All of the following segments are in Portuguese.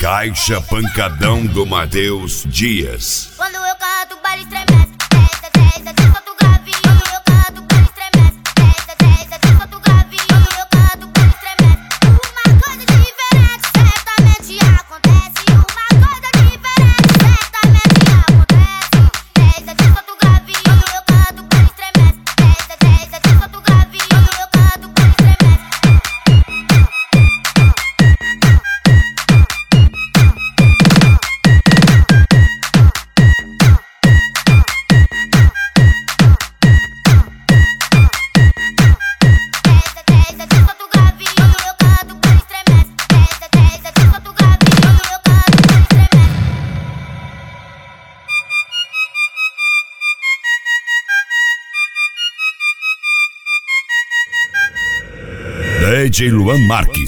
Caixa Pancadão do Matheus Dias. Quando eu canto, o baile estremece. Desce, solta o gravinho. Quando eu canto, o baile estremece. Desce, solta o gravinho. Quando eu canto, o baile estremece. Uma coisa diferente certamente acontece. Uma coisa diferente certamente acontece. Desce, solta o gravinho. Quando eu canto, o baile estremece. Desce, solta o gravinho. Quando eu canto, o baile estremece. DJ Luan Marques.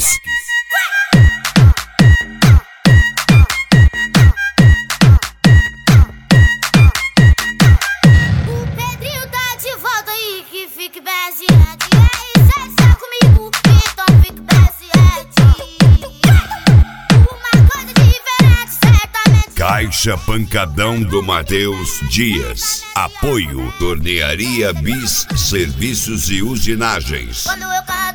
O Pedrinho tá de volta aí, que fique bem ciente. E aí, cê está comigo, então fique bem ciente. Uma coisa diferente certamente. Caixa Pancadão do Matheus Dias. Apoio Tornearia Bis Serviços e Usinagens. Quando eu canto,